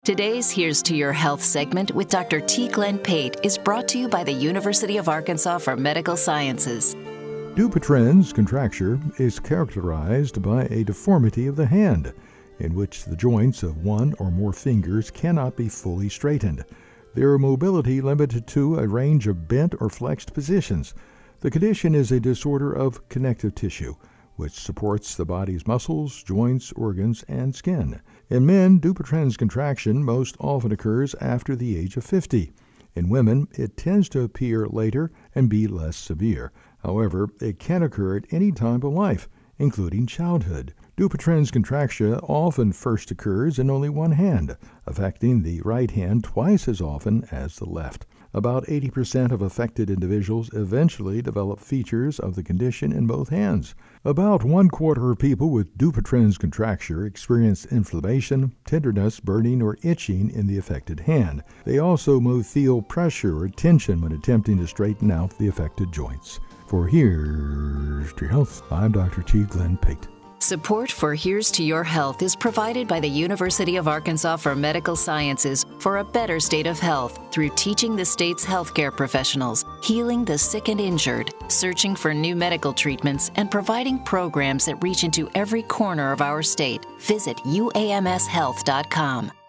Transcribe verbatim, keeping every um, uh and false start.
Today's Here's to Your Health segment with Doctor T. Glenn Pate is brought to you by the University of Arkansas for Medical Sciences. Dupuytren's contracture is characterized by a deformity of the hand, in which the joints of one or more fingers cannot be fully straightened. Their mobility limited to a range of bent or flexed positions. The condition is a disorder of connective tissue, which supports the body's muscles, joints, organs, and skin. In men, Dupuytren's contraction most often occurs after the age of fifty. In women, it tends to appear later and be less severe. However, it can occur at any time of life, including childhood. Dupuytren's contracture often first occurs in only one hand, affecting the right hand twice as often as the left. About eighty percent of affected individuals eventually develop features of the condition in both hands. About one quarter of people with Dupuytren's contracture experience inflammation, tenderness, burning, or itching in the affected hand. They also may feel pressure or tension when attempting to straighten out the affected joints. For Here's to Your Health, I'm Doctor T. Glenn Pate. Support for Here's to Your Health is provided by the University of Arkansas for Medical Sciences for a better state of health through teaching the state's healthcare professionals, healing the sick and injured, searching for new medical treatments, and providing programs that reach into every corner of our state. Visit U A M S health dot com.